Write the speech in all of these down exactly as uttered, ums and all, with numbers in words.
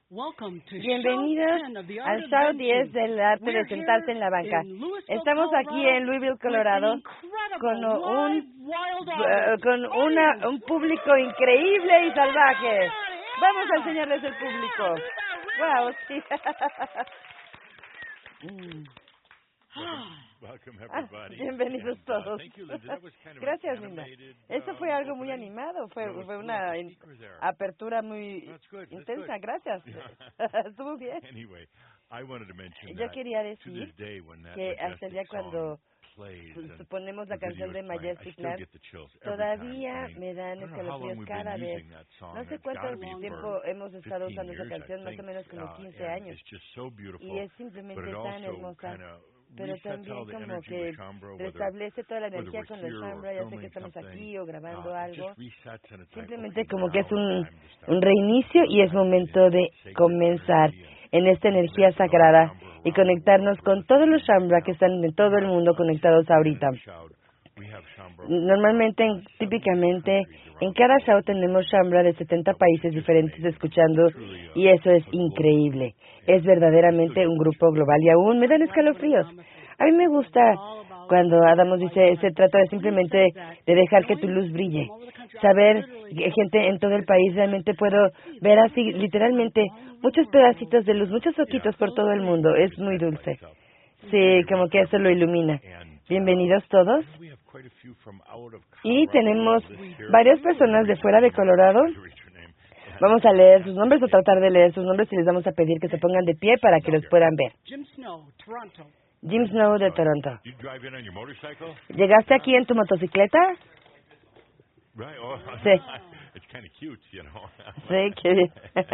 Bienvenidos al show diez del arte de sentarse en la banca. Estamos aquí en Louisville, Colorado, con un uh, con una, un público increíble y salvaje. Vamos a enseñarles el público. Wow, sí. mm. Ah, bienvenidos todos. Gracias, Linda. Eso fue algo muy animado, fue, fue una in, apertura muy intensa. Gracias. Estuvo bien. Yo quería decir que hasta el día cuando suponemos la canción de Majestic Land, todavía me dan escalofríos cada vez. No sé cuánto tiempo hemos estado usando esa canción, más o menos como quince años. Y es simplemente tan hermosa. Pero también como que restablece toda la energía con la Shambra. Ya sé que estamos aquí o grabando algo. Simplemente como que es un, un reinicio y es momento de comenzar en esta energía sagrada y conectarnos con todos los Shambra que están en todo el mundo conectados ahorita. Normalmente, típicamente, en cada show tenemos Shambra de setenta países diferentes escuchando y eso es increíble. Es verdaderamente un grupo global y aún me dan escalofríos. A mí me gusta cuando Adamos dice, se trata de simplemente de dejar que tu luz brille. Saber que gente en todo el país, realmente puedo ver así, literalmente, muchos pedacitos de luz, muchos ojitos por todo el mundo. Es muy dulce. Sí, como que eso lo ilumina. Bienvenidos todos. Y tenemos varias personas de fuera de Colorado. Vamos a leer sus nombres o tratar de leer sus nombres y les vamos a pedir que se pongan de pie para que los puedan ver. Jim Snow, de Toronto. ¿Llegaste aquí en tu motocicleta? Sí. Sí, qué bien.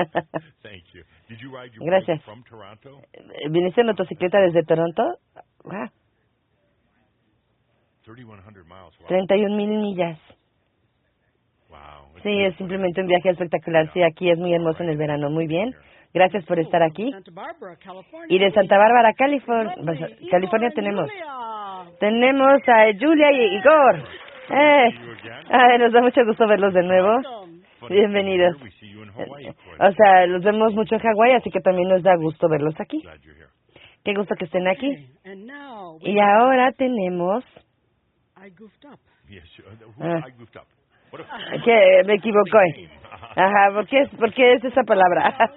Gracias. ¿Viniste en motocicleta desde Toronto? Wow. treinta y un mil millas. Sí, es simplemente un viaje espectacular. Sí, aquí es muy hermoso en el verano. Muy bien. Gracias por estar aquí. Y de Santa Bárbara, California, California tenemos. Tenemos a Julia y Igor. Eh, ay, nos da mucho gusto verlos de nuevo. Bienvenidos. O sea, los vemos mucho en Hawái, así que también nos da gusto verlos aquí. Qué gusto que estén aquí. Y ahora tenemos... Ah, que me equivocó. Ajá, ¿por qué es, por qué es esa palabra?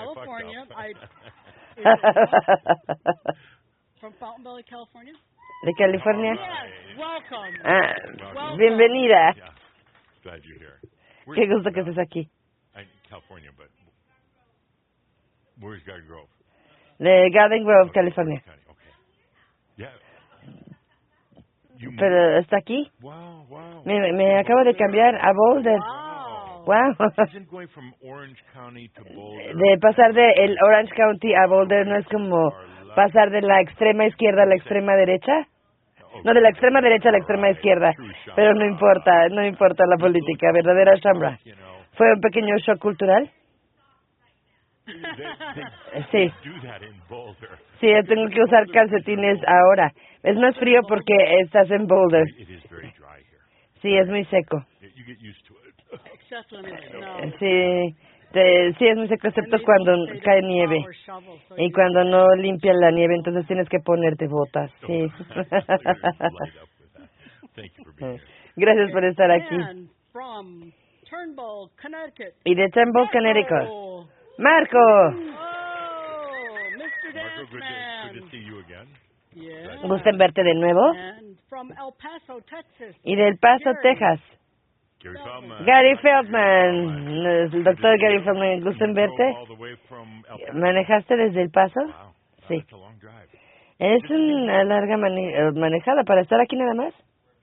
¿De California? Ah, bienvenida. Qué gusto que estés aquí. De Garden Grove, California. Pero está aquí. Me, me acabo de cambiar a Boulder. Wow. De pasar de el Orange County a Boulder no es como pasar de la extrema izquierda a la extrema derecha. No, de la extrema derecha a la extrema izquierda. Pero no importa, no importa la política. Verdadera Shambra. ¿Fue un pequeño shock cultural? Sí. Sí, yo tengo que usar calcetines ahora. Es más frío porque estás en Boulder. Sí, es muy seco. Sí, te, sí es muy seco, excepto cuando cae nieve. Y cuando no limpian la nieve, entonces tienes que ponerte botas. Sí. Gracias por estar aquí. Y de Turnbull, Connecticut. Marco. ¿Gustan verte de nuevo? Y de El Paso, Texas. Gary Feldman. El doctor Gary Feldman, ¿gustan verte? ¿Manejaste desde El Paso? Sí. ¿Es una larga mane manejada para estar aquí nada más?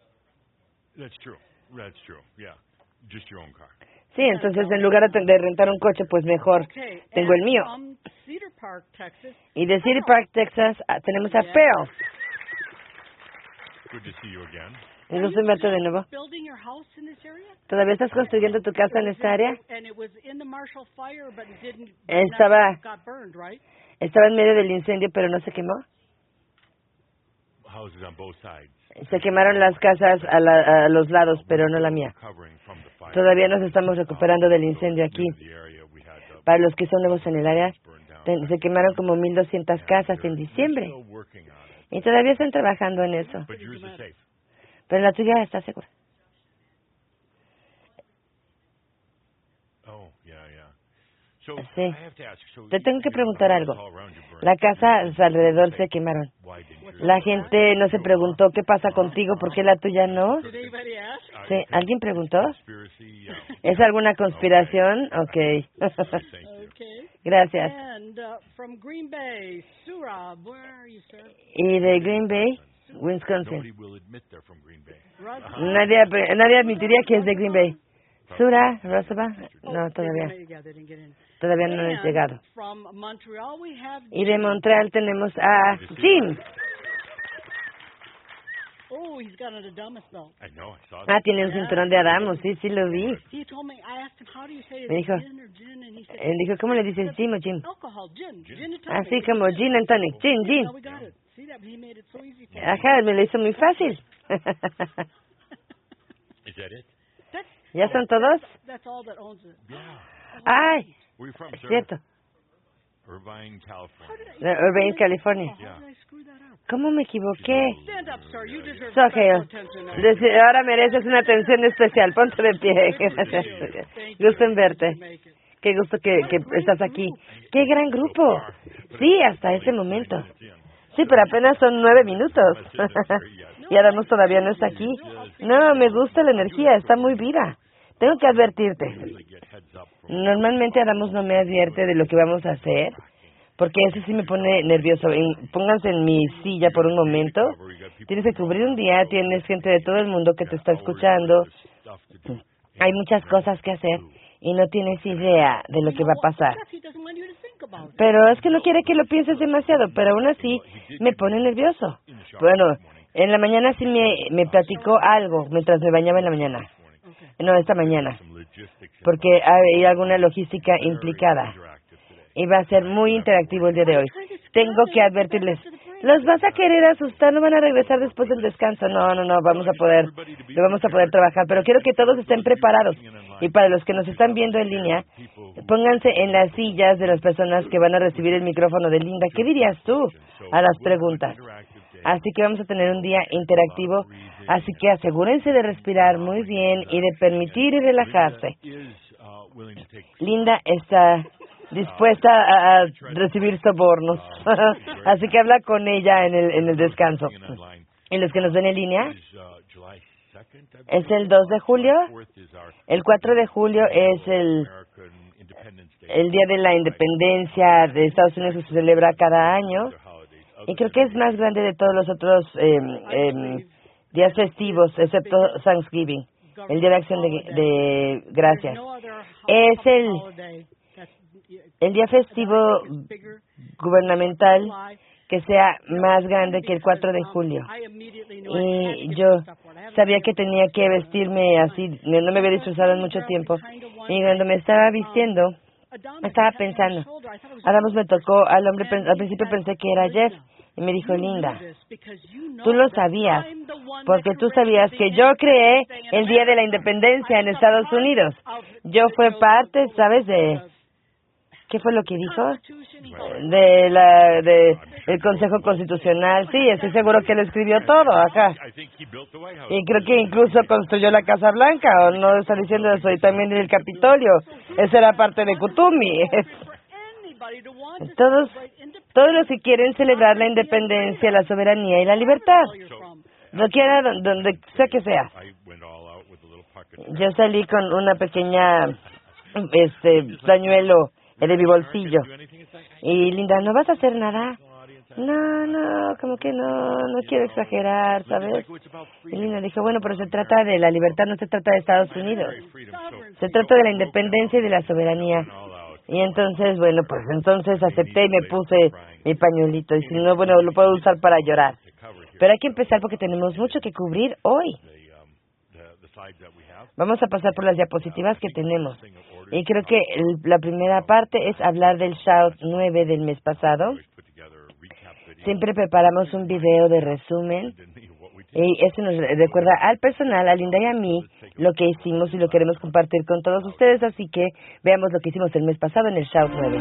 Sí, entonces en lugar de rentar un coche, pues mejor tengo el mío. Y de Cedar Park, Texas, tenemos a Pearl. ¿Me gusta verte de nuevo? ¿Todavía estás construyendo tu casa en esta área? Estaba, estaba en medio del incendio, pero no se quemó. Se quemaron las casas a, la, a los lados, pero no la mía. Todavía nos estamos recuperando del incendio aquí. Para los que son nuevos en el área, se quemaron como mil doscientas casas en diciembre. Y todavía están trabajando en eso. Pero la tuya está segura. Sí. Te tengo que preguntar algo. La casa alrededor se quemaron. La gente no se preguntó qué pasa contigo, ¿por qué la tuya no? Sí. ¿Alguien preguntó? ¿Es alguna conspiración? Okay. Gracias. Y de Green Bay, Wisconsin. Nadie, nadie admitiría que es de Green Bay. Sura, Rosaba, no, todavía. Todavía no he llegado. Y de Montreal tenemos a Jim. Ah, tiene un cinturón de Adamo, sí, sí lo vi. Me dijo, él dijo, ¿cómo le dices Jim o Jim? Así como Gin and Tonic, Gin, Gin. Ajá, me lo hizo muy fácil. ¿Ya son todos? ¡Ay! Es cierto. Irvine, California. ¿Cómo me equivoqué? Sogel, ahora mereces una atención especial. Ponte de pie. Gusto en verte. Qué gusto que, que estás aquí. ¡Qué gran grupo! Sí, hasta ese momento. Sí, pero apenas son nueve minutos. Y Adamos todavía no está aquí. No, me gusta la energía, está muy viva. Tengo que advertirte. Normalmente Adamos no me advierte de lo que vamos a hacer, porque eso sí me pone nervioso. En, pónganse en mi silla por un momento. Tienes que cubrir un día, tienes gente de todo el mundo que te está escuchando. Hay muchas cosas que hacer y no tienes idea de lo que va a pasar. Pero es que no quiere que lo pienses demasiado, pero aún así me pone nervioso. Bueno, en la mañana sí me, me platicó algo mientras me bañaba en la mañana. No, esta mañana. Porque hay alguna logística implicada. Y va a ser muy interactivo el día de hoy. Tengo que advertirles. ¿Los vas a querer asustar? ¿No van a regresar después del descanso? No, no, no, vamos a poder, lo vamos a poder trabajar. Pero quiero que todos estén preparados. Y para los que nos están viendo en línea, pónganse en las sillas de las personas que van a recibir el micrófono de Linda. ¿Qué dirías tú a las preguntas? Así que vamos a tener un día interactivo, así que asegúrense de respirar muy bien y de permitir y relajarse. Linda está dispuesta a, a recibir sobornos, así que habla con ella en el, en el descanso. ¿Y los que nos ven en línea? Es el dos de julio, el cuatro de julio es el, el Día de la Independencia de Estados Unidos, que se celebra cada año. Y creo que es más grande de todos los otros eh, eh, días festivos, excepto Thanksgiving, el Día de Acción de, de Gracias. Es el, el día festivo gubernamental que sea más grande que el cuatro de julio. Y yo sabía que tenía que vestirme así, no me había disfrazado en mucho tiempo. Y cuando me estaba vistiendo, estaba pensando, Adamos me tocó al hombre, al principio pensé que era Jeff. Y me dijo, Linda, tú lo sabías, porque tú sabías que yo creé el Día de la Independencia en Estados Unidos. Yo fue parte, ¿sabes? De ¿qué fue lo que dijo? De la de el Consejo Constitucional. Sí, estoy seguro que él escribió todo acá. Y creo que incluso construyó la Casa Blanca, o no está diciendo eso, y también el Capitolio. Esa era parte de Kutumi. Todos, todos los que quieren celebrar la independencia, la soberanía y la libertad, no quiera donde, donde sea que sea. Yo salí con una pequeña, este, pañuelo de mi bolsillo. Y Linda, ¿no vas a hacer nada? No, no, como que no, no quiero exagerar, ¿sabes? Y Linda dijo, bueno, pero se trata de la libertad, no se trata de Estados Unidos. Se trata de la independencia y de la soberanía. Y entonces, bueno, pues entonces acepté y me puse mi pañuelito. Y si no, bueno, lo puedo usar para llorar. Pero hay que empezar porque tenemos mucho que cubrir hoy. Vamos a pasar por las diapositivas que tenemos. Y creo que el, la primera parte es hablar del Shout nueve del mes pasado. Siempre preparamos un video de resumen Y eso nos recuerda al personal, a Linda y a mí, lo que hicimos y lo queremos compartir con todos ustedes. Así que veamos lo que hicimos el mes pasado en el Shout nueve.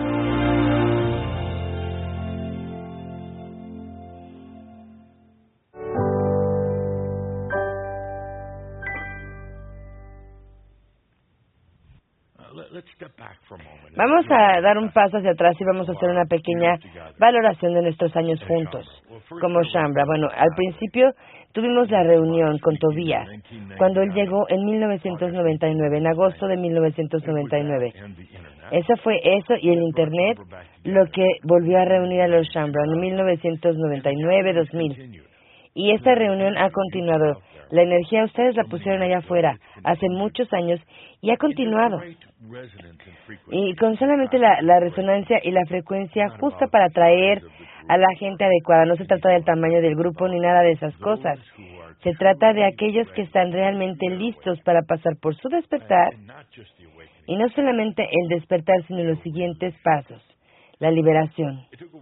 Vamos a dar un paso hacia atrás y vamos a hacer una pequeña valoración de nuestros años juntos, como Shambra. Bueno, al principio tuvimos la reunión con Tobías, cuando él llegó en mil novecientos noventa y nueve, en agosto de mil novecientos noventa y nueve. Eso fue eso y el Internet lo que volvió a reunir a los Shambra en mil novecientos noventa y nueve dos mil. Y esta reunión ha continuado. La energía ustedes la pusieron allá afuera hace muchos años y ha continuado. Y con solamente la, la resonancia y la frecuencia justa para atraer a la gente adecuada. No se trata del tamaño del grupo ni nada de esas cosas. Se trata de aquellos que están realmente listos para pasar por su despertar. Y no solamente el despertar, sino los siguientes pasos. La liberación.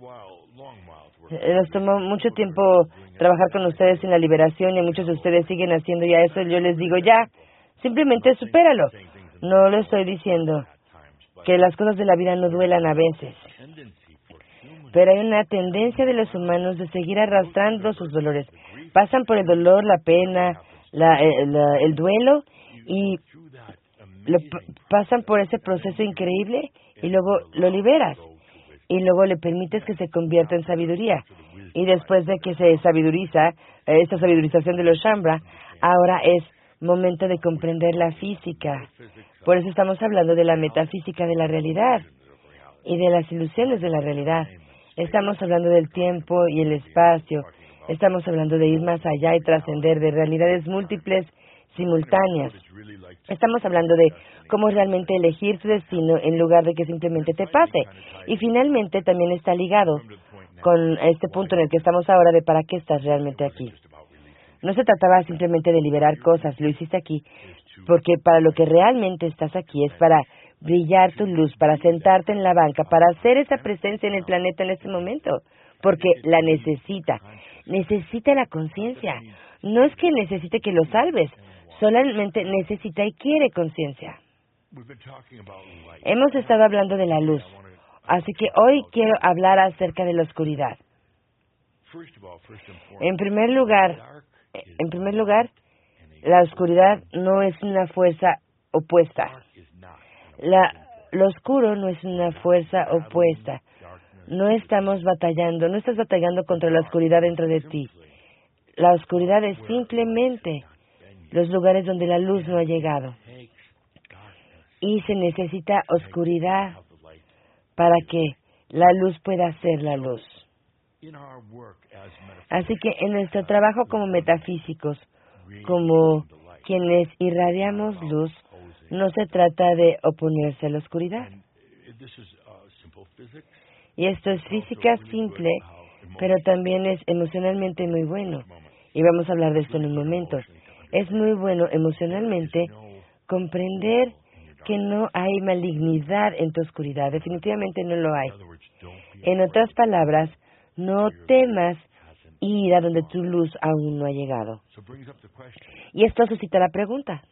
Nos tomó mucho tiempo trabajar con ustedes en la liberación y muchos de ustedes siguen haciendo ya eso. Yo les digo ya, simplemente supéralo. No lo estoy diciendo que las cosas de la vida no duelan a veces, pero hay una tendencia de los humanos de seguir arrastrando sus dolores. Pasan por el dolor, la pena, la, la, el duelo y lo, pasan por ese proceso increíble y luego lo liberas. Y luego le permites que se convierta en sabiduría. Y después de que se sabiduriza, esta sabidurización de los Shambra, ahora es momento de comprender la física. Por eso estamos hablando de la metafísica de la realidad y de las ilusiones de la realidad. Estamos hablando del tiempo y el espacio. Estamos hablando de ir más allá y trascender de realidades múltiples simultáneas. Estamos hablando de cómo realmente elegir tu destino en lugar de que simplemente te pase. Y finalmente también está ligado con este punto en el que estamos ahora de para qué estás realmente aquí. No se trataba simplemente de liberar cosas, lo hiciste aquí, porque para lo que realmente estás aquí es para brillar tu luz, para sentarte en la banca, para hacer esa presencia en el planeta en este momento, porque la necesita. Necesita la conciencia. No es que necesite que lo salves, solamente necesita y quiere conciencia. Hemos estado hablando de la luz, así que hoy quiero hablar acerca de la oscuridad. En primer lugar, en primer lugar, la oscuridad no es una fuerza opuesta. La, lo oscuro no es una fuerza opuesta. No estamos batallando, no estás batallando contra la oscuridad dentro de ti. La oscuridad es simplemente los lugares donde la luz no ha llegado. Y se necesita oscuridad para que la luz pueda ser la luz. Así que en nuestro trabajo como metafísicos, como quienes irradiamos luz, no se trata de oponerse a la oscuridad. Y esto es física simple, pero también es emocionalmente muy bueno. Y vamos a hablar de esto en un momento. Es muy bueno emocionalmente comprender que no hay malignidad en tu oscuridad. Definitivamente no lo hay. En otras palabras, no temas ir a donde tu luz aún no ha llegado. Y esto suscita la pregunta.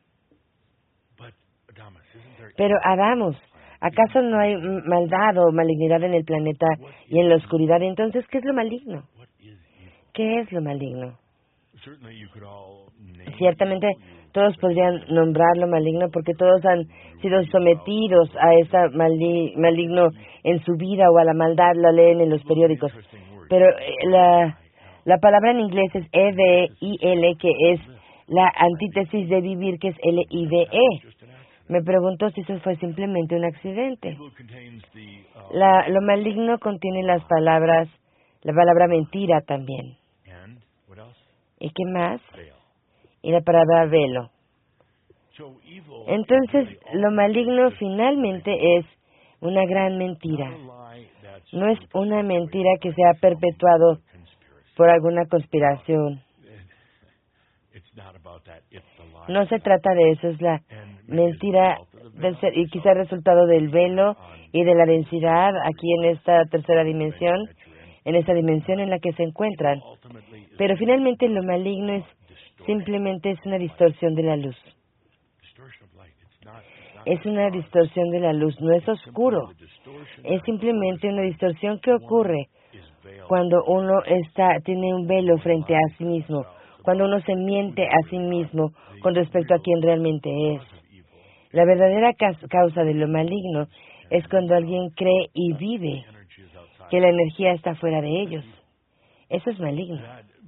Pero, Adamos, ¿acaso no hay maldad o malignidad en el planeta y en la oscuridad? Entonces, ¿qué es lo maligno? ¿Qué es lo maligno? Ciertamente, todos podrían nombrarlo maligno porque todos han sido sometidos a ese maligno en su vida o a la maldad, lo leen en los periódicos. Pero la, la palabra en inglés es E V I L, que es la antítesis de vivir, que es L I V E. Me pregunto si eso fue simplemente un accidente. La, lo maligno contiene las palabras, la palabra mentira también. ¿Y qué más? Y la palabra velo. Entonces, lo maligno finalmente es una gran mentira. No es una mentira que se ha perpetuado por alguna conspiración. No se trata de eso, es la mentira del ser, y quizá el resultado del velo y de la densidad aquí en esta tercera dimensión, en esta dimensión en la que se encuentran. Pero finalmente lo maligno es simplemente es una distorsión de la luz. Es una distorsión de la luz, no es oscuro. Es simplemente una distorsión que ocurre cuando uno está tiene un velo frente a sí mismo, cuando uno se miente a sí mismo con respecto a quién realmente es. La verdadera causa de lo maligno es cuando alguien cree y vive que la energía está fuera de ellos. Eso es maligno.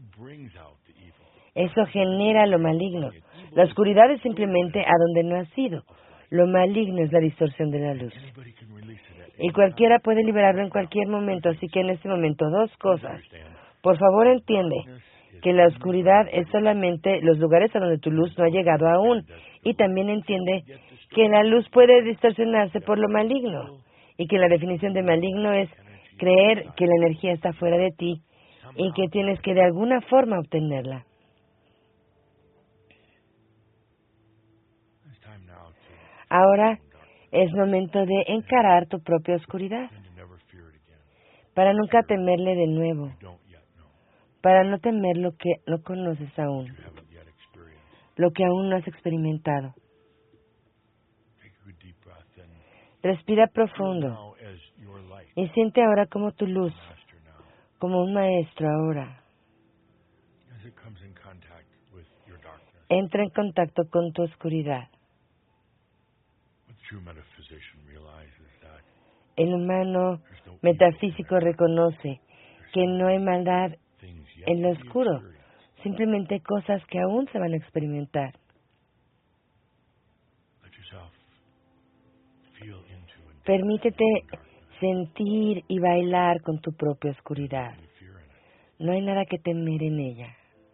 Eso genera lo maligno. La oscuridad es simplemente a donde no ha sido. Lo maligno es la distorsión de la luz. Y cualquiera puede liberarlo en cualquier momento, así que en este momento dos cosas. Por favor, entiende que la oscuridad es solamente los lugares a donde tu luz no ha llegado aún. Y también entiende que la luz puede distorsionarse por lo maligno. Y que la definición de maligno es creer que la energía está fuera de ti y que tienes que de alguna forma obtenerla. Ahora es momento de encarar tu propia oscuridad para nunca temerle de nuevo, para no temer lo que no conoces aún, lo que aún no has experimentado. Respira profundo y siente ahora como tu luz, como un maestro ahora, entra en contacto con tu oscuridad. El humano metafísico reconoce que no hay maldad en lo oscuro, simplemente cosas que aún se van a experimentar. Permítete sentir y bailar con tu propia oscuridad. No hay nada que temer en ella.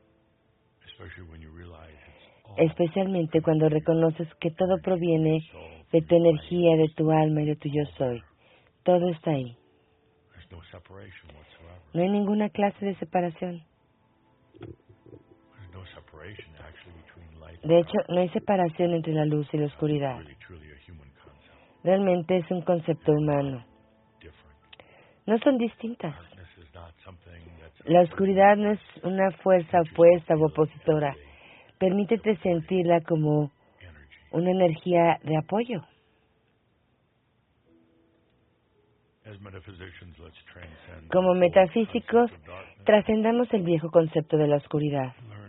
Especialmente cuando reconoces que todo proviene de tu energía, de tu alma y de tu yo soy. Todo está ahí. No hay ninguna clase de separación. De hecho, no hay separación entre la luz y la oscuridad. Realmente es un concepto humano. No son distintas. La oscuridad no es una fuerza opuesta o opositora. Permítete sentirla como una energía de apoyo. Como metafísicos, trascendamos el viejo concepto de la oscuridad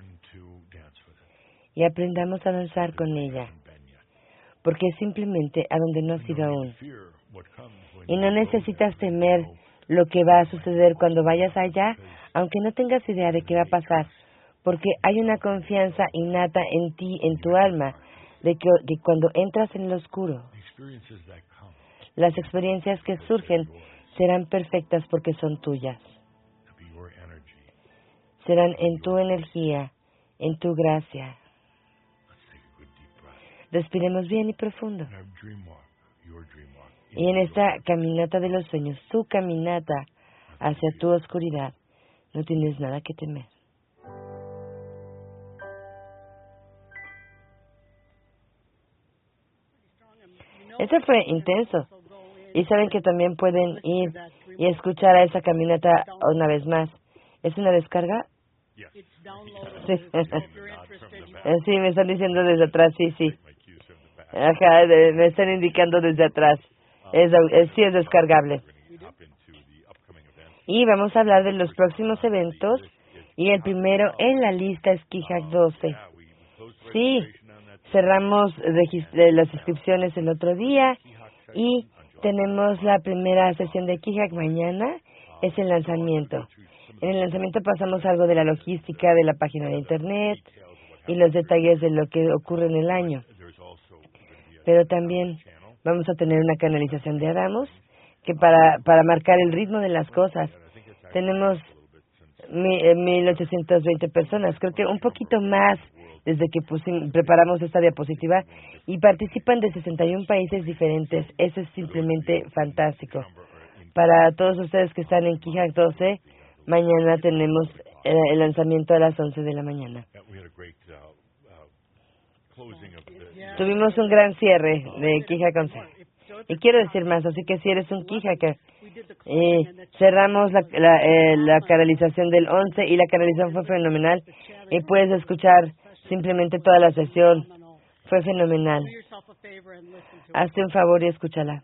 y aprendamos a danzar con ella, porque es simplemente a donde no has ido aún. Y no necesitas temer lo que va a suceder cuando vayas allá, aunque no tengas idea de qué va a pasar, porque hay una confianza innata en ti, en tu alma, de que, que cuando entras en lo oscuro, las experiencias que surgen serán perfectas porque son tuyas. Serán en tu energía, en tu gracia. Respiremos bien y profundo. Y en esta caminata de los sueños, su caminata hacia tu oscuridad, no tienes nada que temer. Eso fue intenso. Y saben que también pueden ir y escuchar a esa caminata una vez más. ¿Es una descarga? Sí. Sí, me están diciendo desde atrás, sí, sí. Ajá, de, me están indicando desde atrás. Es, es, sí es descargable. Y vamos a hablar de los próximos eventos. Y el primero en la lista es Kihak doce. Sí, cerramos las inscripciones el otro día y tenemos la primera sesión de Kihak mañana. Es el lanzamiento. En el lanzamiento pasamos algo de la logística de la página de internet y los detalles de lo que ocurre en el año. Pero también vamos a tener una canalización de Adamos, que para, para marcar el ritmo de las cosas, tenemos mil ochocientas veinte personas, creo que un poquito más desde que pusim, preparamos esta diapositiva, y participan de sesenta y un países diferentes. Eso es simplemente fantástico. Para todos ustedes que están en Kihak doce, mañana tenemos el, el lanzamiento a las once de la mañana. Tuvimos un gran cierre de Kihak once. Y quiero decir más, así que si eres un keyhacker, eh, cerramos la, la, eh, la canalización del once y la canalización fue fenomenal. Y puedes escuchar simplemente toda la sesión. Fue fenomenal. Hazte un favor y escúchala.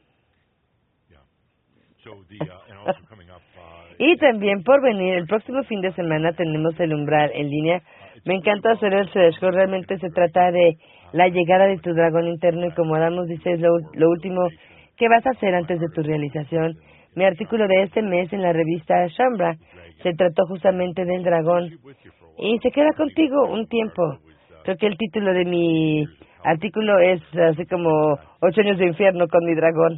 Y también por venir, el próximo fin de semana tenemos el umbral en línea. Me encanta hacer el threshold, realmente se trata de la llegada de tu dragón interno y como Adamos dice, es lo, lo último que vas a hacer antes de tu realización. Mi artículo de este mes en la revista Shambra se trató justamente del dragón y se queda contigo un tiempo. Creo que el título de mi artículo es así como Ocho años de infierno con mi dragón.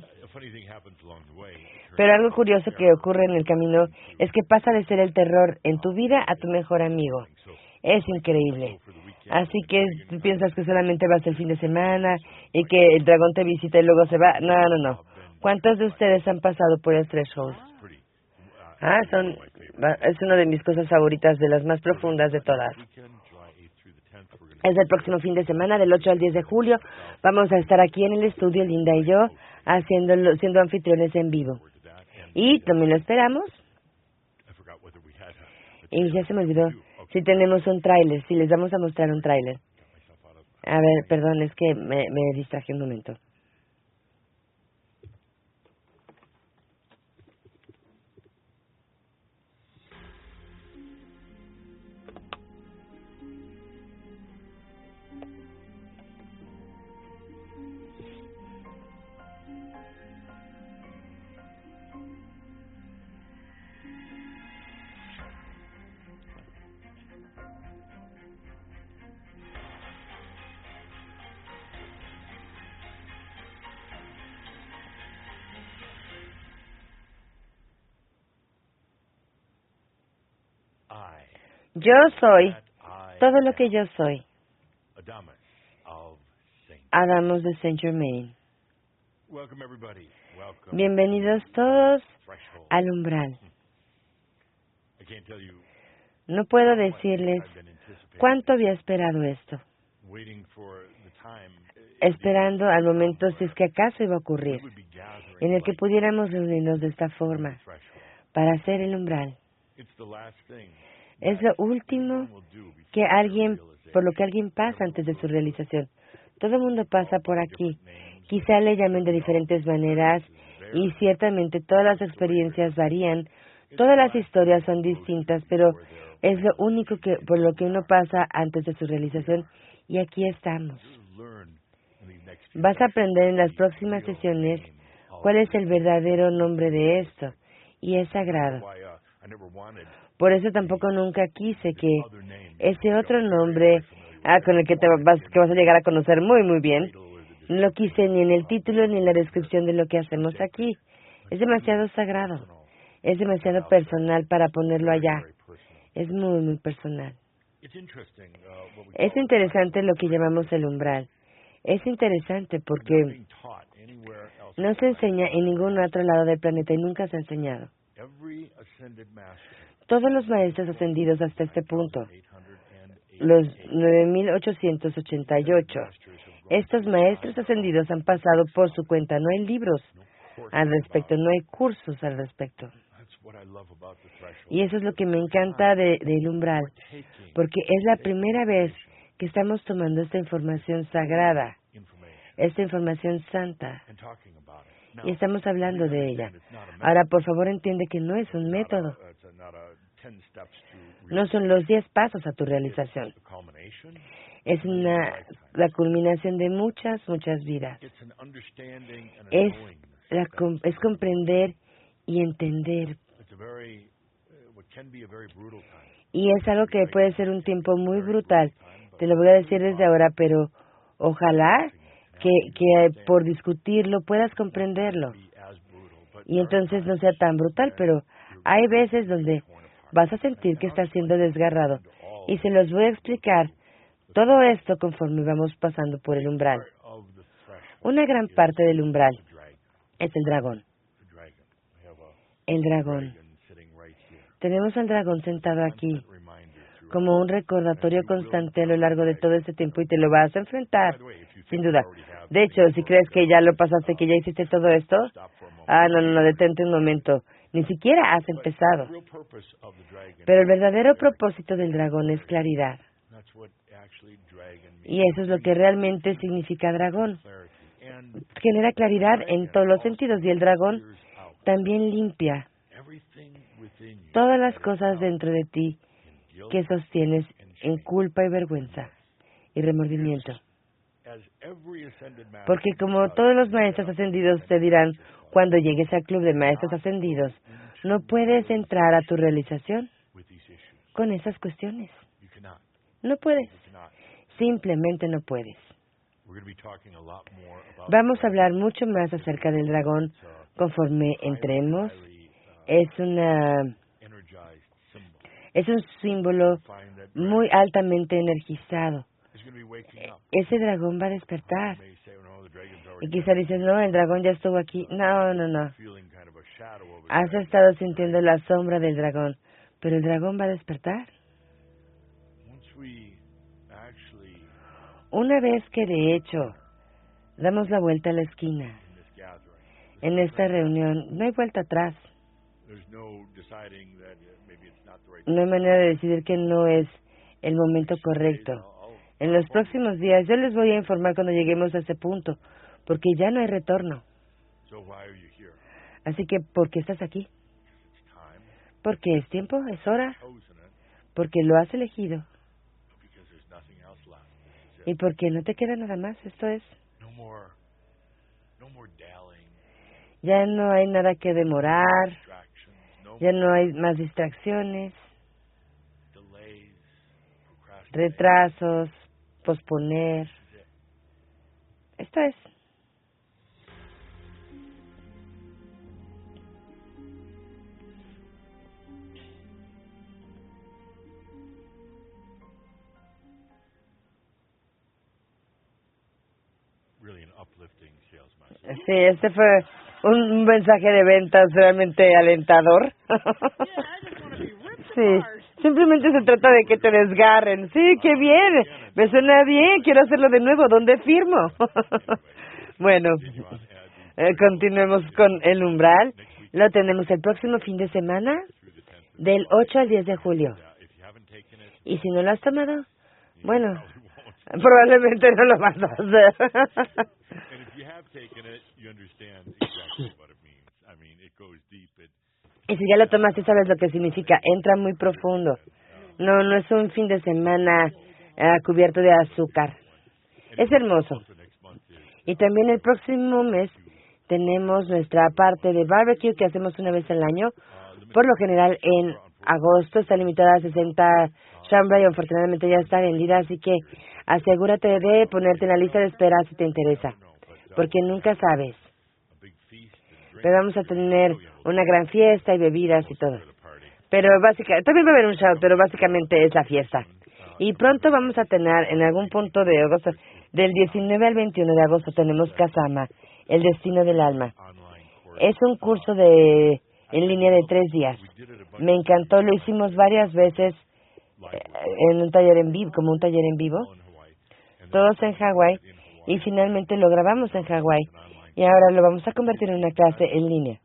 Pero algo curioso que ocurre en el camino es que pasa de ser el terror en tu vida a tu mejor amigo. Es increíble. Así que tú piensas que solamente vas el fin de semana y que el dragón te visita y luego se va. No, no, no. ¿Cuántos de ustedes han pasado por el threshold? Ah, son, es una de mis cosas favoritas, de las más profundas de todas. Es el próximo fin de semana, del ocho al diez de julio. Vamos a estar aquí en el estudio, Linda y yo, haciéndolo, siendo anfitriones en vivo. Y también lo esperamos. Y ya se me olvidó. Si tenemos un tráiler, si les vamos a mostrar un tráiler. A ver, perdón, es que me, me distraje un momento. Yo soy todo lo que yo soy. Adamos de Saint Germain. Bienvenidos todos al umbral. No puedo decirles cuánto había esperado esto. Esperando al momento, si es que acaso iba a ocurrir, en el que pudiéramos reunirnos de esta forma para hacer el umbral. Es lo último que alguien, por lo que alguien pasa antes de su realización. Todo el mundo pasa por aquí. Quizá le llamen de diferentes maneras y ciertamente todas las experiencias varían, todas las historias son distintas, pero es lo único que por lo que uno pasa antes de su realización y aquí estamos. Vas a aprender en las próximas sesiones cuál es el verdadero nombre de esto y es sagrado. Por eso tampoco nunca quise que ese otro nombre ah, con el que te vas, que vas a llegar a conocer muy muy bien, no lo quise ni en el título ni en la descripción de lo que hacemos aquí. Es demasiado sagrado, es demasiado personal para ponerlo allá. Es muy muy personal. Es interesante lo que llamamos el umbral. Es interesante porque no se enseña en ningún otro lado del planeta y nunca se ha enseñado. Todos los maestros ascendidos hasta este punto, los nueve mil ochocientos ochenta y ocho, estos maestros ascendidos han pasado por su cuenta. No hay libros al respecto, no hay cursos al respecto. Y eso es lo que me encanta de, del umbral, porque es la primera vez que estamos tomando esta información sagrada, esta información santa, y estamos hablando de ella. Ahora, por favor, entiende que no es un método. No son los diez pasos a tu realización. Es una, la culminación de muchas, muchas vidas. Es, la, es comprender y entender. Y es algo que puede ser un tiempo muy brutal. Te lo voy a decir desde ahora, pero ojalá que, que por discutirlo puedas comprenderlo. Y entonces no sea tan brutal, pero hay veces donde vas a sentir que estás siendo desgarrado. Y se los voy a explicar todo esto conforme vamos pasando por el umbral. Una gran parte del umbral es el dragón. El dragón. Tenemos al dragón sentado aquí, como un recordatorio constante a lo largo de todo este tiempo y te lo vas a enfrentar, sin duda. De hecho, si crees que ya lo pasaste, que ya hiciste todo esto, ah, no, no, no, detente un momento. Ni siquiera has empezado. Pero el verdadero propósito del dragón es claridad. Y eso es lo que realmente significa dragón. Genera claridad en todos los sentidos y el dragón también limpia todas las cosas dentro de ti que sostienes en culpa y vergüenza y remordimiento. Porque como todos los maestros ascendidos te dirán cuando llegues al club de maestros ascendidos, no puedes entrar a tu realización con esas cuestiones. No puedes. Simplemente no puedes. Vamos a hablar mucho más acerca del dragón conforme entremos. Es una es un símbolo muy altamente energizado. Ese dragón va a despertar. Y quizá dices, no, el dragón ya estuvo aquí. No, no, no. Has estado sintiendo la sombra del dragón, pero el dragón va a despertar. Una vez que de hecho damos la vuelta a la esquina, en esta reunión no hay vuelta atrás. No hay manera de decidir que no es el momento correcto. En los próximos días yo les voy a informar cuando lleguemos a ese punto, porque ya no hay retorno. Así que, ¿por qué estás aquí? Porque es tiempo, es hora, porque lo has elegido. Y porque no te queda nada más, esto es. Ya no hay nada que demorar, ya no hay más distracciones, retrasos, posponer. Esto es. Sí, este fue un mensaje de ventas realmente alentador. Sí, simplemente se trata de que te desgarren. Sí, qué bien, me suena bien, quiero hacerlo de nuevo, ¿dónde firmo? Bueno, eh, continuemos con el umbral. Lo tenemos el próximo fin de semana, del ocho al diez de julio. Y si no lo has tomado, bueno, probablemente no lo vas a hacer. Y si ya lo tomaste, sabes lo que significa. Entra muy profundo. No, no es un fin de semana uh, cubierto de azúcar. Es hermoso. Y también el próximo mes tenemos nuestra parte de barbecue que hacemos una vez al año. Por lo general, en agosto está limitada a sesenta Shambra y afortunadamente ya está vendida, así que asegúrate de ponerte en la lista de espera si te interesa, porque nunca sabes. Pero vamos a tener una gran fiesta y bebidas y todo. Pero básicamente, también va a haber un show, pero básicamente es la fiesta. Y pronto vamos a tener, en algún punto de agosto, del diecinueve al veintiuno de agosto, tenemos Kasama, el destino del alma. Es un curso de en línea de tres días. Me encantó, lo hicimos varias veces eh, en un taller en vivo, como un taller en vivo, todos en Hawái, y finalmente lo grabamos en Hawái. Y ahora lo vamos a convertir en una clase en línea.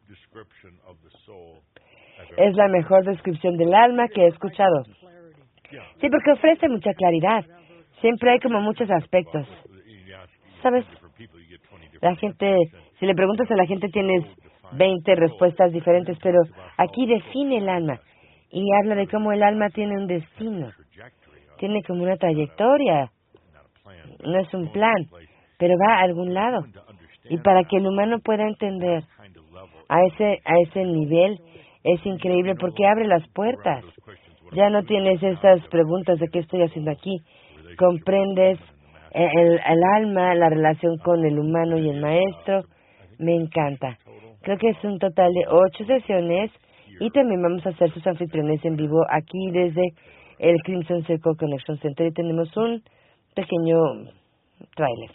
Es la mejor descripción del alma que he escuchado. Sí, porque ofrece mucha claridad. Siempre hay como muchos aspectos. ¿Sabes? La gente, si le preguntas a la gente tienes veinte respuestas diferentes, pero aquí define el alma y habla de cómo el alma tiene un destino. Tiene como una trayectoria. No es un plan, pero va a algún lado. Y para que el humano pueda entender a ese a ese nivel, es increíble porque abre las puertas. Ya no tienes esas preguntas de qué estoy haciendo aquí. Comprendes el, el alma, la relación con el humano y el maestro. Me encanta. Creo que es un total de ocho sesiones y también vamos a hacer sus anfitriones en vivo aquí desde el Crimson Circle Connection Center y tenemos un pequeño tráiler.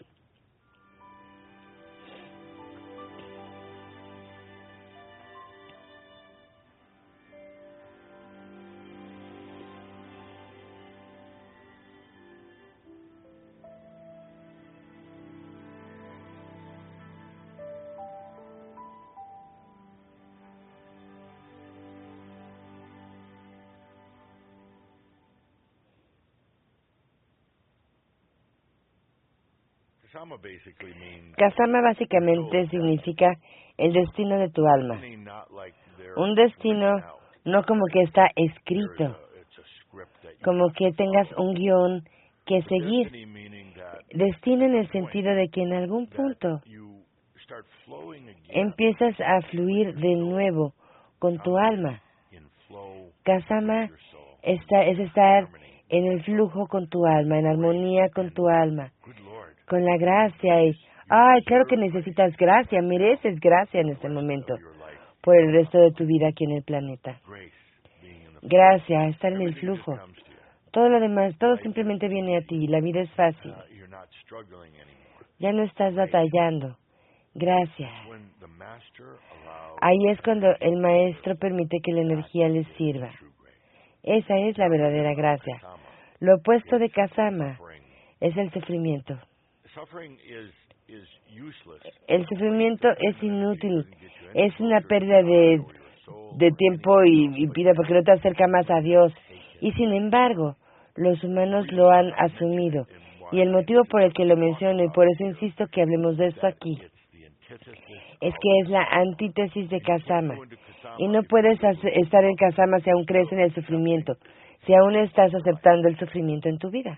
Kasama básicamente significa el destino de tu alma. Un destino no como que está escrito, como que tengas un guión que seguir. Destino en el sentido de que en algún punto empiezas a fluir de nuevo con tu alma. Kasama está, es estar en el flujo con tu alma, en armonía con tu alma, con la gracia. Y, ay, claro que necesitas gracia, mereces gracia en este momento, por el resto de tu vida aquí en el planeta. Gracia, estar en el flujo. Todo lo demás, todo simplemente viene a ti, la vida es fácil. Ya no estás batallando. Gracias. Ahí es cuando el maestro permite que la energía les sirva. Esa es la verdadera gracia. Lo opuesto de Kasama es el sufrimiento. El sufrimiento es inútil, es una pérdida de, de tiempo y, y vida porque no te acerca más a Dios. Y sin embargo, los humanos lo han asumido. Y el motivo por el que lo menciono, y por eso insisto que hablemos de esto aquí, es que es la antítesis de Kasama. Y no puedes estar en Kasama si aún crees en el sufrimiento, si aún estás aceptando el sufrimiento en tu vida.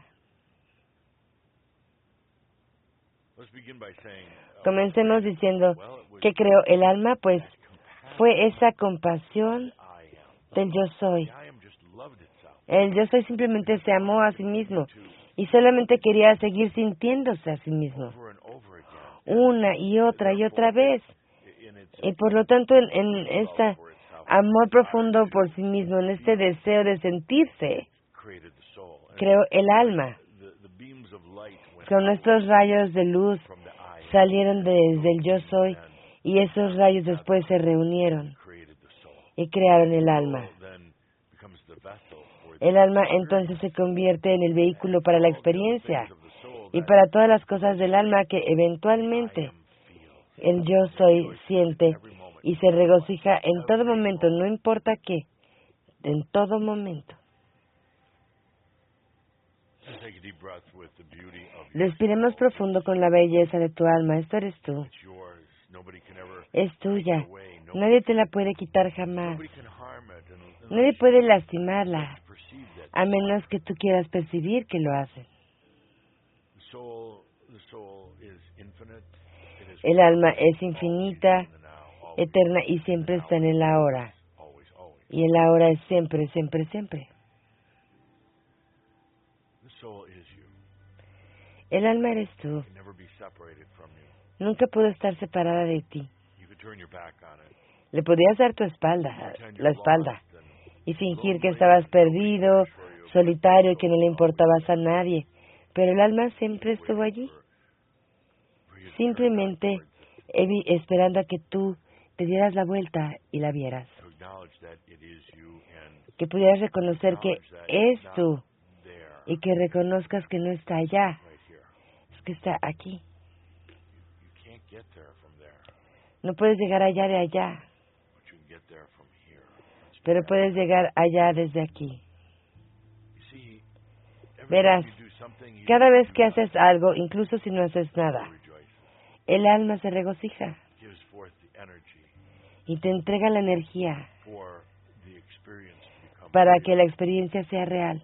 Comencemos diciendo, ¿qué creó el alma? Pues fue esa compasión del yo soy. El yo soy simplemente se amó a sí mismo y solamente quería seguir sintiéndose a sí mismo, una y otra y otra vez. Y por lo tanto, en, en este amor profundo por sí mismo, en este deseo de sentirse, creó el alma. Con nuestros rayos de luz salieron desde el yo soy y esos rayos después se reunieron y crearon el alma. El alma entonces se convierte en el vehículo para la experiencia y para todas las cosas del alma que eventualmente el yo soy siente y se regocija en todo momento, no importa qué, en todo momento. Respiremos profundo con la belleza de tu alma. Esto eres tú. Es tuya. Nadie te la puede quitar jamás. Nadie puede lastimarla, a menos que tú quieras percibir que lo hacen. El alma es infinita, eterna y siempre está en el ahora. Y el ahora es siempre, siempre, siempre. El alma eres tú. Nunca pudo estar separada de ti. Le podías dar tu espalda, la espalda, y fingir que estabas perdido, solitario y que no le importabas a nadie. Pero el alma siempre estuvo allí, simplemente esperando a que tú te dieras la vuelta y la vieras. Que pudieras reconocer que es tú y que reconozcas que no está allá, es que está aquí. No puedes llegar allá de allá, pero puedes llegar allá desde aquí. Verás, cada vez que haces algo, incluso si no haces nada, el alma se regocija y te entrega la energía para que la experiencia sea real.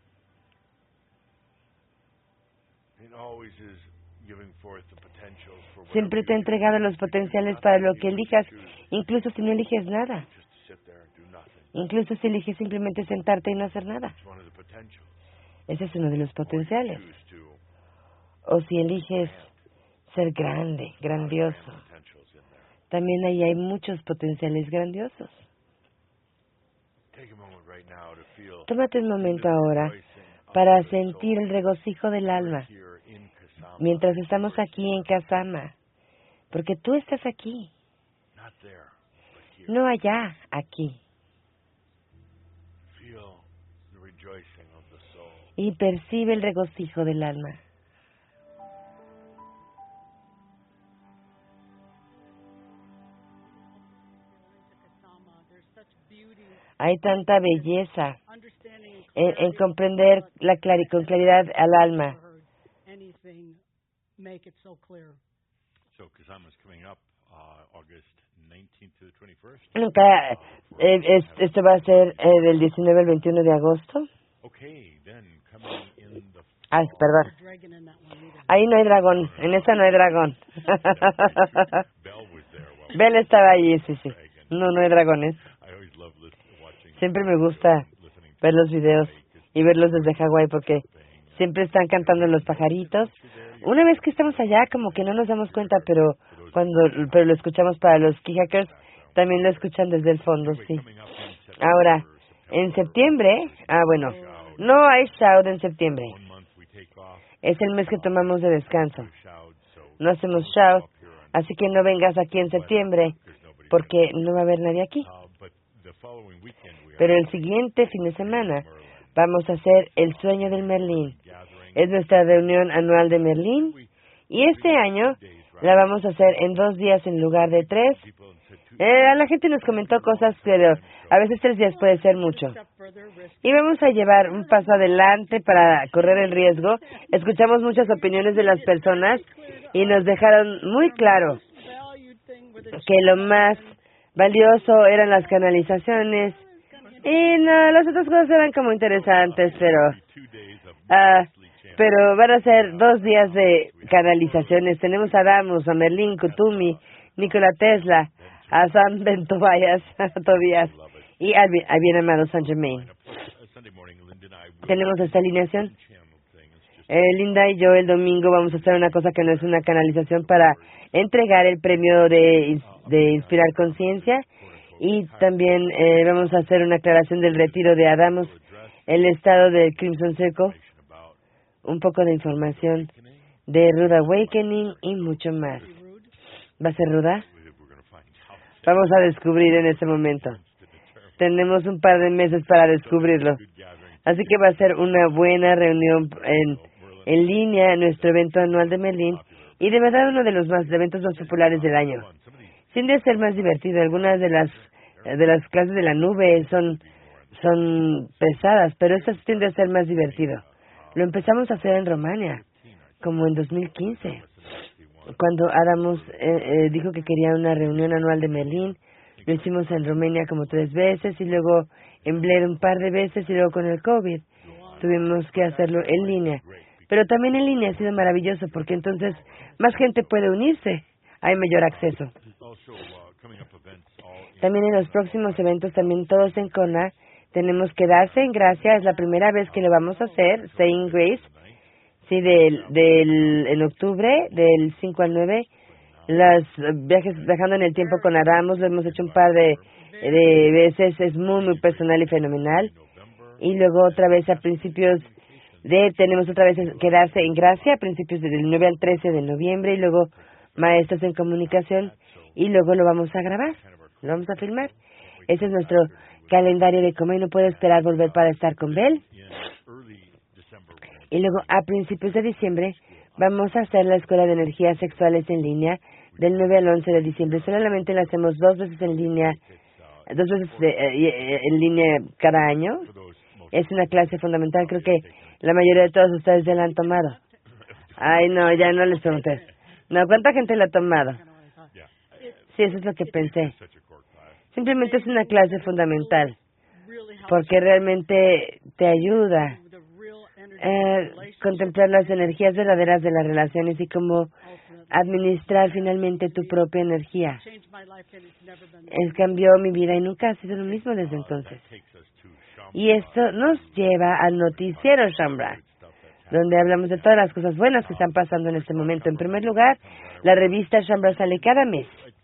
Siempre te ha entregado los potenciales para lo que elijas, incluso si no eliges nada. Incluso si eliges simplemente sentarte y no hacer nada. Ese es uno de los potenciales. O si eliges ser grande, grandioso. También ahí hay muchos potenciales grandiosos. Tómate un momento ahora para sentir el regocijo del alma mientras estamos aquí en Kasama, porque tú estás aquí, no allá, aquí. Y percibe el regocijo del alma. Hay tanta belleza en, en comprender la clari- con claridad al alma. make it so clear. So Kusama is coming up uh, August nineteenth to the twenty-first. Nunca, eh, es, esto va a ser eh, del diecinueve al veintiuno de agosto. Okay, then coming in the Ah, perdón. Ahí no hay dragón, en esa no hay dragón. Bell estaba allí, sí, sí. No, no hay dragones. Siempre me gusta ver los videos y verlos desde Hawái porque siempre están cantando los pajaritos. Una vez que estamos allá, como que no nos damos cuenta, pero cuando pero lo escuchamos para los key hackers, también lo escuchan desde el fondo, sí. Ahora, en septiembre, ah, bueno, no hay shout en septiembre. Es el mes que tomamos de descanso. No hacemos shout, así que no vengas aquí en septiembre, porque no va a haber nadie aquí. Pero el siguiente fin de semana vamos a hacer el sueño del Merlín. Es nuestra reunión anual de Merlín, y este año la vamos a hacer en dos días en lugar de tres. Eh, la gente nos comentó cosas, pero a veces tres días puede ser mucho. Y vamos a llevar un paso adelante para correr el riesgo. Escuchamos muchas opiniones de las personas y nos dejaron muy claro que lo más valioso eran las canalizaciones. Y no, las otras cosas eran como interesantes, pero... Uh, pero van a ser dos días de canalizaciones. Tenemos a Damus, a Merlín, Kutumi, Nikola Tesla, a Sam Ben Tobias, Tobias y al bien, al bien amado Saint Germain. Tenemos esta alineación. Eh, Linda y yo el domingo vamos a hacer una cosa que no es una canalización para entregar el premio de, de Inspirar Conciencia, y también eh, vamos a hacer una aclaración del retiro de Adamos, el estado del Crimson Circle, un poco de información de Rude Awakening y mucho más. ¿Va a ser ruda? Vamos a descubrir en ese momento. Tenemos un par de meses para descubrirlo. Así que va a ser una buena reunión en, en línea, nuestro evento anual de Merlín, y de verdad uno de los más de eventos más populares del año. Tiende a ser más divertido. Algunas de las de las clases de la nube son son pesadas, pero estas tiende a ser más divertido. Lo empezamos a hacer en Rumania, como en dos mil quince, cuando Adamos eh, eh, dijo que quería una reunión anual de Merlín. Lo hicimos en Rumania como tres veces, y luego en Blair un par de veces, y luego con el COVID tuvimos que hacerlo en línea. Pero también en línea ha sido maravilloso, porque entonces más gente puede unirse, hay mayor acceso. También en los próximos eventos, también todos en Kona, tenemos que darse en gracia. Es la primera vez que lo vamos a hacer, Saying Grace, sí, del, del, en octubre, del cinco al nueve. Los viajes viajando en el tiempo con Adamos, lo hemos hecho un par de, de veces, es muy, muy personal y fenomenal. Y luego otra vez a principios de, tenemos otra vez que darse en gracia, a principios del nueve al trece de noviembre, y luego maestros en comunicación, y luego lo vamos a grabar, lo vamos a filmar. Ese es nuestro calendario de cómo, y no puedo esperar volver para estar con Bell. Y luego a principios de diciembre vamos a hacer la Escuela de Energías Sexuales en línea del nueve al once de diciembre. Solamente la hacemos dos veces en línea, dos veces de, eh, en línea cada año. Es una clase fundamental, creo que la mayoría de todos ustedes ya la han tomado. Ay, no, ya no les pregunté. No, ¿cuánta gente la ha tomado? Sí, eso es lo que pensé. Simplemente es una clase fundamental, porque realmente te ayuda a contemplar las energías verdaderas de las relaciones y cómo administrar finalmente tu propia energía. Él cambió mi vida y nunca ha sido lo mismo desde entonces. Y esto nos lleva al noticiero Shaumbra, donde hablamos de todas las cosas buenas que están pasando en este momento. En primer lugar, la revista Shaumbra sale cada mes.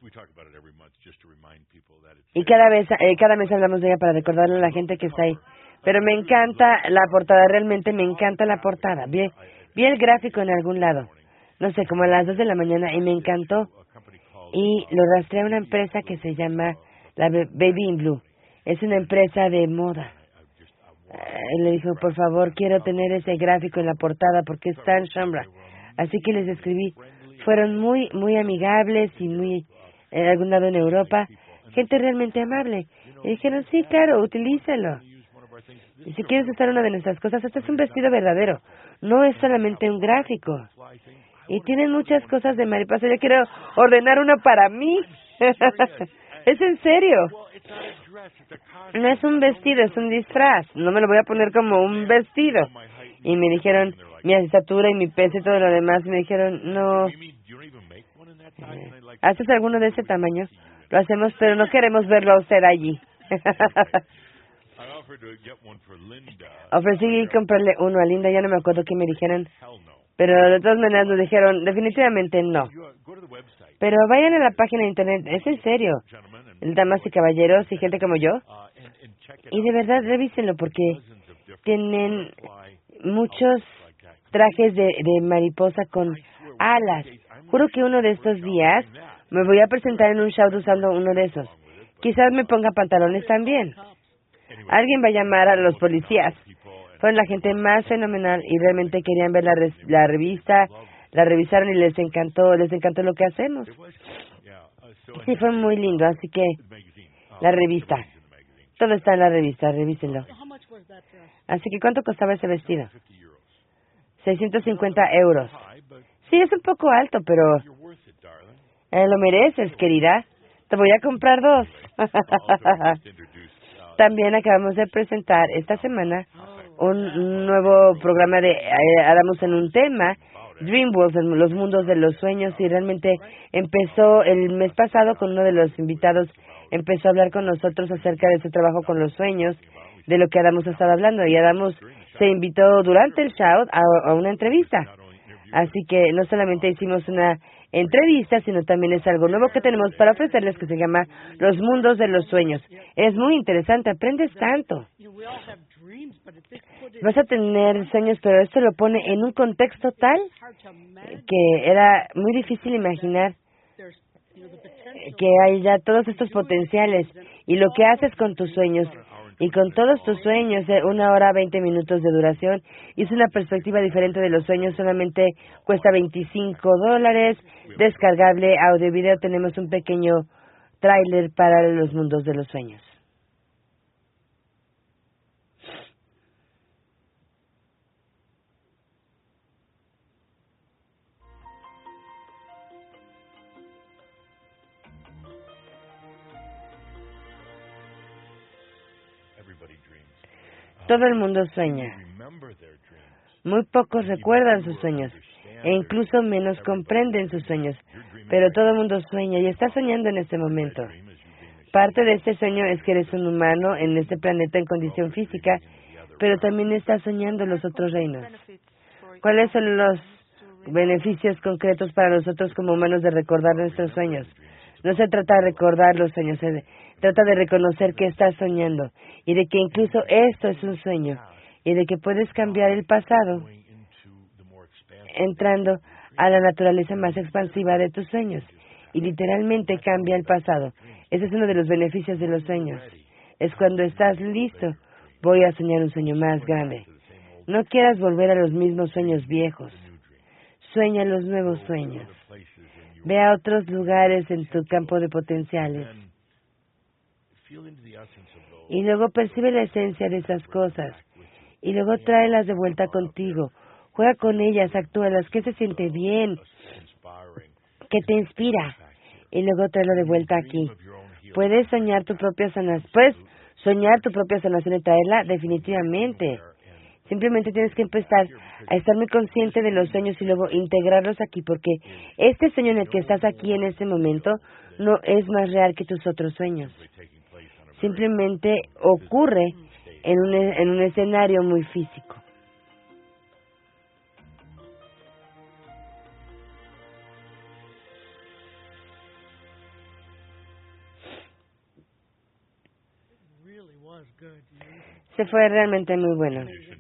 Y cada vez, eh, cada mes hablamos de ella para recordarle a la gente que está ahí. Pero me encanta la portada, realmente me encanta la portada. Vi, vi el gráfico en algún lado, no sé, como a las dos de la mañana, y me encantó. Y lo rastreé a una empresa que se llama la Baby in Blue. Es una empresa de moda. Eh, le dijo, por favor, quiero tener ese gráfico en la portada porque está en Shaumbra. Así que les escribí. Fueron muy, muy amigables y muy, en algún lado en Europa, gente realmente amable. Y dijeron, sí, claro, utilízalo. Y si quieres usar una de nuestras cosas, este es un vestido verdadero. No es solamente un gráfico. Y tienen muchas cosas de mariposa. Yo quiero ordenar una para mí. ¿Es en serio? No es un vestido, es un disfraz. No me lo voy a poner como un vestido. Y me dijeron mi estatura y mi peso y todo lo demás. Y me dijeron, no. ¿Haces alguno de ese tamaño? Lo hacemos, pero no queremos verlo a usted allí. Ofrecí comprarle uno a Linda, ya no me acuerdo qué me dijeron. Pero de todas maneras nos dijeron, definitivamente no. Pero vayan a la página de internet, es en serio. Damas y caballeros y gente como yo. Y de verdad, revísenlo porque tienen muchos trajes de, de mariposa con alas. Juro que uno de estos días me voy a presentar en un show usando uno de esos. Quizás me ponga pantalones también. Alguien va a llamar a los policías. Fueron la gente más fenomenal y realmente querían ver la, re la revista, la revisaron y les encantó, les encantó lo que hacemos. Sí, fue muy lindo, así que la revista, todo está en la revista, revísenlo. Así que, ¿cuánto costaba ese vestido? seiscientos cincuenta euros. Sí, es un poco alto, pero eh, lo mereces, querida. Te voy a comprar dos. También acabamos de presentar esta semana un nuevo programa de eh, Hagamos en un tema, Dreamworld, los mundos de los sueños, y realmente empezó el mes pasado con uno de los invitados, empezó a hablar con nosotros acerca de su trabajo con los sueños, de lo que Adamos ha estado hablando, y Adamos se invitó durante el show a, a una entrevista. Así que no solamente hicimos una entrevista, sino también es algo nuevo que tenemos para ofrecerles que se llama Los Mundos de los Sueños. Es muy interesante, aprendes tanto. Vas a tener sueños, pero esto lo pone en un contexto tal que era muy difícil imaginar que hay ya todos estos potenciales y lo que haces con tus sueños. Y con todos tus sueños, de una hora, veinte minutos de duración, y es una perspectiva diferente de los sueños, solamente cuesta veinticinco dólares, descargable, audio y video, tenemos un pequeño tráiler para los mundos de los sueños. Todo el mundo sueña. Muy pocos recuerdan sus sueños e incluso menos comprenden sus sueños. Pero todo el mundo sueña y está soñando en este momento. Parte de este sueño es que eres un humano en este planeta en condición física, pero también estás soñando los otros reinos. ¿Cuáles son los beneficios concretos para nosotros como humanos de recordar nuestros sueños? No se trata de recordar los sueños, se trata de reconocer que estás soñando y de que incluso esto es un sueño y de que puedes cambiar el pasado entrando a la naturaleza más expansiva de tus sueños y literalmente cambia el pasado. Ese es uno de los beneficios de los sueños. Es cuando estás listo, voy a soñar un sueño más grande. No quieras volver a los mismos sueños viejos. Sueña los nuevos sueños. Ve a otros lugares en tu campo de potenciales. Y luego percibe la esencia de esas cosas. Y luego tráelas de vuelta contigo. Juega con ellas, actúalas. ¿Qué se siente bien? ¿Qué te inspira? Y luego tráelo de vuelta aquí. ¿Puedes soñar tu propia sanación? ¿Puedes soñar tu propia sanación y traerla? Definitivamente. Simplemente tienes que empezar a estar muy consciente de los sueños y luego integrarlos aquí, porque este sueño en el que estás aquí en este momento no es más real que tus otros sueños. Simplemente ocurre en un, en un escenario muy físico. Se fue realmente muy bueno.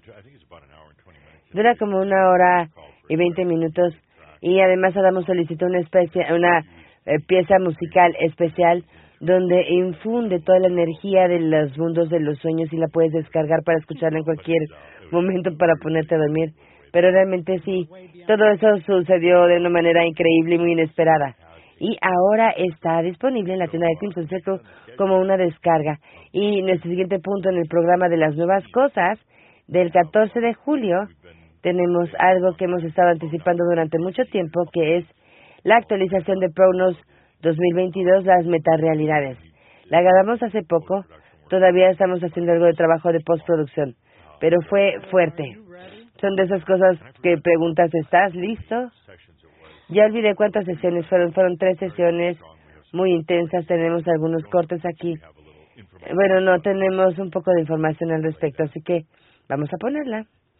Dura como una hora y veinte minutos y además Adamo solicitó una especie, una eh, pieza musical especial donde infunde toda la energía de los mundos de los sueños y la puedes descargar para escucharla en cualquier momento para ponerte a dormir. Pero realmente sí, todo eso sucedió de una manera increíble y muy inesperada. Y ahora está disponible en la tienda de Crimson Circle como una descarga. Y nuestro siguiente punto en el programa de las nuevas cosas, del catorce de julio, tenemos algo que hemos estado anticipando durante mucho tiempo, que es la actualización de PROGNOS dos mil veintidós, las metarealidades. La grabamos hace poco, todavía estamos haciendo algo de trabajo de postproducción, pero fue fuerte. Son de esas cosas que preguntas, ¿estás listo? Ya olvidé cuántas sesiones fueron, fueron tres sesiones muy intensas, tenemos algunos cortes aquí. Bueno, no, tenemos un poco de información al respecto, así que vamos a ponerla.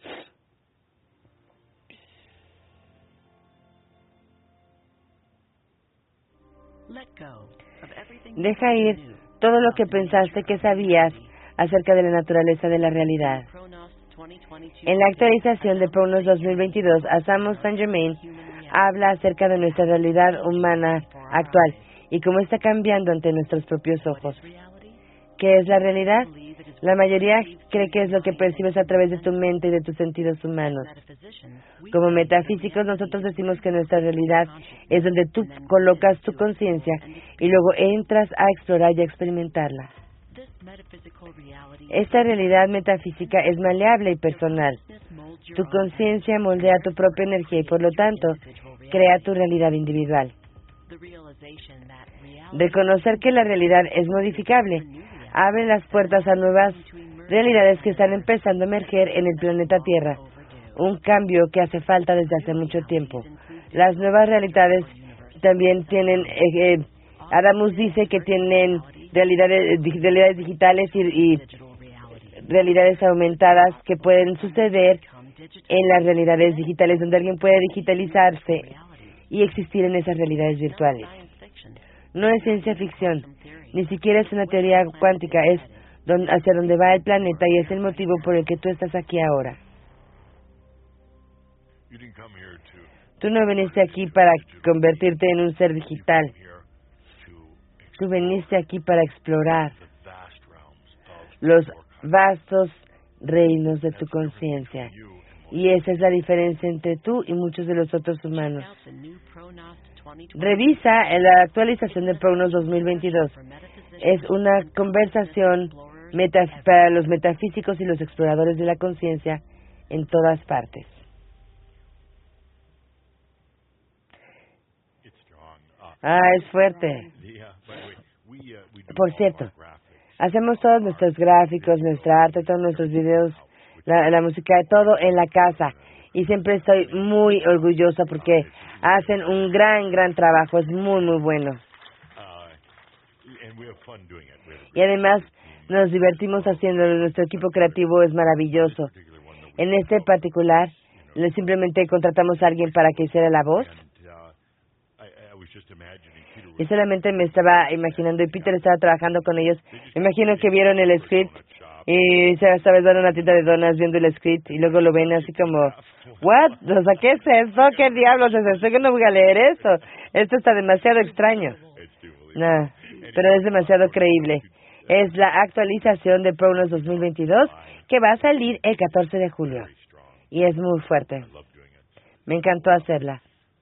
Deja ir todo lo que pensaste que sabías acerca de la naturaleza de la realidad. En la actualización de PROGNOS dos mil veintidós, Asamo Saint Germain habla acerca de nuestra realidad humana actual y cómo está cambiando ante nuestros propios ojos. ¿Qué es la realidad? La mayoría cree que es lo que percibes a través de tu mente y de tus sentidos humanos. Como metafísicos, nosotros decimos que nuestra realidad es donde tú colocas tu conciencia y luego entras a explorar y a experimentarla. Esta realidad metafísica es maleable y personal. Tu conciencia moldea tu propia energía y, por lo tanto, crea tu realidad individual. Reconocer que la realidad es modificable abre las puertas a nuevas realidades que están empezando a emerger en el planeta Tierra, un cambio que hace falta desde hace mucho tiempo. Las nuevas realidades también tienen, eh, eh, Adamus dice que tienen realidades, realidades digitales y, y realidades aumentadas que pueden suceder en las realidades digitales, donde alguien puede digitalizarse y existir en esas realidades virtuales. No es ciencia ficción, ni siquiera es una teoría cuántica, es don, hacia donde va el planeta y es el motivo por el que tú estás aquí ahora. Tú no viniste aquí para convertirte en un ser digital. Tú viniste aquí para explorar los vastos reinos de tu conciencia. Y esa es la diferencia entre tú y muchos de los otros humanos. Revisa la actualización de PROGNOS dos mil veintidós. Es una conversación meta, para los metafísicos y los exploradores de la conciencia en todas partes. Ah, es fuerte. Por cierto, hacemos todos nuestros gráficos, nuestra arte, todos nuestros videos, la, la música, todo en la casa. Y siempre estoy muy orgullosa porque hacen un gran, gran trabajo. Es muy, muy bueno. Y además nos divertimos haciéndolo. Nuestro equipo creativo es maravilloso. En este particular, simplemente contratamos a alguien para que hiciera la voz. Y solamente me estaba imaginando, y Peter estaba trabajando con ellos. Me imagino que vieron el script y se sabes van a una tienda de donas viendo el script y luego lo ven así como, ¿what? O sea, ¿qué es eso? ¿Qué diablos es eso? Yo no voy a leer eso. Esto está demasiado extraño. No, pero es demasiado creíble. Es la actualización de PROGNOS dos mil veintidós que va a salir el catorce de julio. Y es muy fuerte. Me encantó hacerla.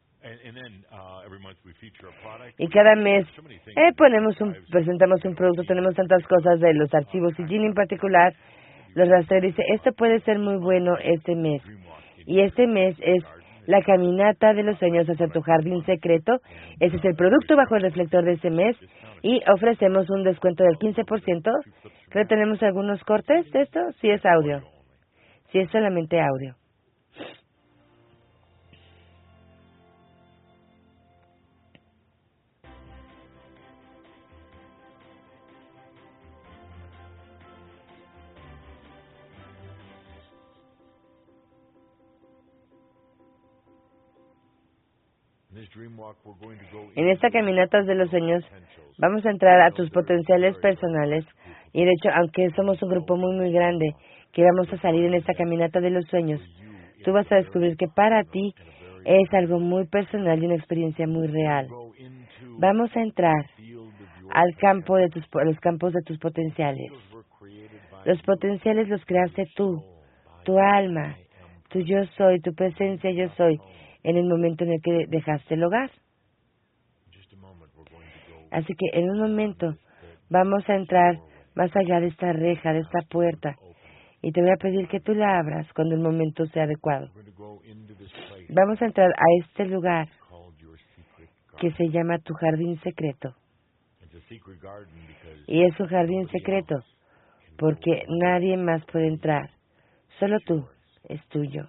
Y cada mes eh, ponemos un, presentamos un producto, tenemos tantas cosas de los archivos y Ginny en particular los rastrea y dice, esto puede ser muy bueno este mes. Y este mes es la caminata de los sueños hacia tu jardín secreto. Ese es el producto bajo el reflector de ese mes y ofrecemos un descuento del quince por ciento. Creo que tenemos algunos cortes de esto, si es audio, si es solamente audio. En esta caminata de los sueños vamos a entrar a tus potenciales personales y de hecho, aunque somos un grupo muy muy grande que vamos a salir en esta caminata de los sueños, tú vas a descubrir que para ti es algo muy personal y una experiencia muy real. Vamos a entrar al campo de tus, a los campos de tus potenciales. Los potenciales los creaste tú, tu alma, tu yo soy, tu presencia yo soy, en el momento en el que dejaste el hogar. Así que en un momento vamos a entrar más allá de esta reja, de esta puerta, Y te voy a pedir que tú la abras cuando el momento sea adecuado. Vamos a entrar a este lugar que se llama tu jardín secreto. Y es un jardín secreto porque nadie más puede entrar. Solo tú, es tuyo.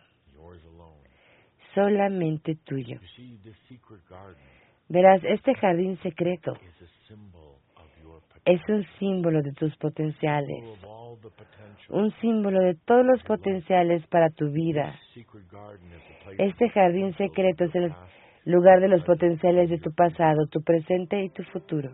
Solamente tuyo. Verás, este jardín secreto es un símbolo de tus potenciales, un símbolo de todos los potenciales para tu vida. Este jardín secreto es el lugar de los potenciales de tu pasado, tu presente y tu futuro.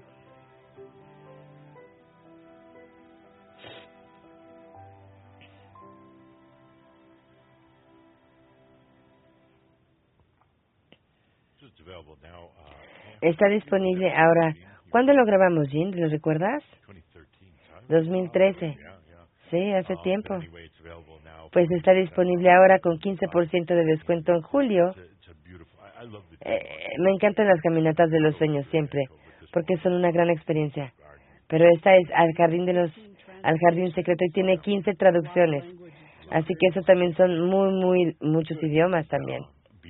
Está disponible ahora. ¿Cuándo lo grabamos, Jim? ¿Lo recuerdas? dos mil trece. Sí, hace tiempo. Pues está disponible ahora con quince por ciento de descuento en julio. Eh, me encantan las caminatas de los sueños siempre, porque son una gran experiencia. Pero esta es al jardín de los, al jardín secreto y tiene quince traducciones. Así que eso también son muy, muy, muchos idiomas también.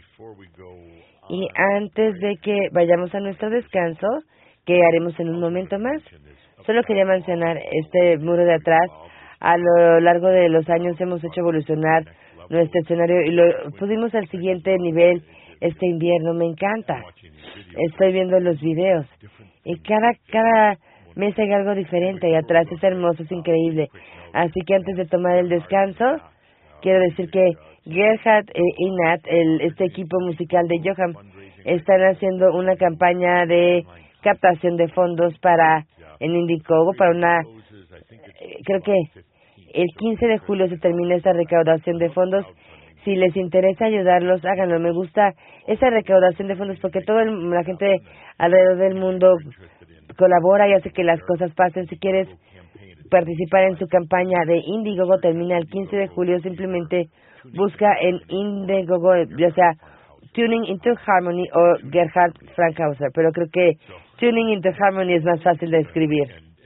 Y antes de que vayamos a nuestro descanso, que haremos en un momento más, solo quería mencionar este muro de atrás. A lo largo de los años hemos hecho evolucionar nuestro escenario y lo pudimos al siguiente nivel este invierno. Me encanta. Estoy viendo los videos y cada cada mes hay algo diferente y atrás es hermoso, es increíble. Así que antes de tomar el descanso, quiero decir que Gerhard e Inat, el, este equipo musical de Johan, están haciendo una campaña de captación de fondos para en Indiegogo, para una, eh, creo que el quince de julio se termina esta recaudación de fondos. Si les interesa ayudarlos, háganlo. Me gusta esa recaudación de fondos porque toda la gente alrededor del mundo colabora y hace que las cosas pasen. Si quieres participar en su campaña de Indiegogo, termina el quince de julio. Simplemente busca en Indiegogo, ya sea Tuning into Harmony o Gerhard Frankhauser, pero creo que Tuning into Harmony es más fácil de escribir.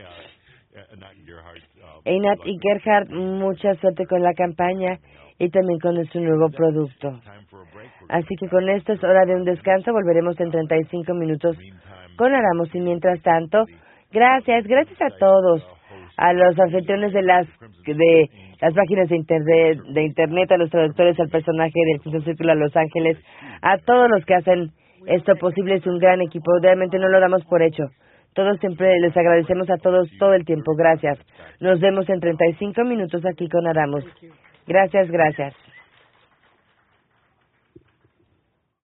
Einat y Gerhard, mucha suerte con la campaña y también con su nuevo producto. Así que con esto es hora de un descanso. Volveremos en treinta y cinco minutos con Aramos. Y mientras tanto, gracias, gracias a todos, a los anfitriones de las de las páginas de internet, de internet, a los traductores, al personaje del Quinto Círculo a Los Ángeles, a todos los que hacen esto posible. Es un gran equipo, realmente no lo damos por hecho. Todos siempre les agradecemos a todos todo el tiempo. Gracias. Nos vemos en treinta y cinco minutos aquí con Aramos. Gracias, gracias.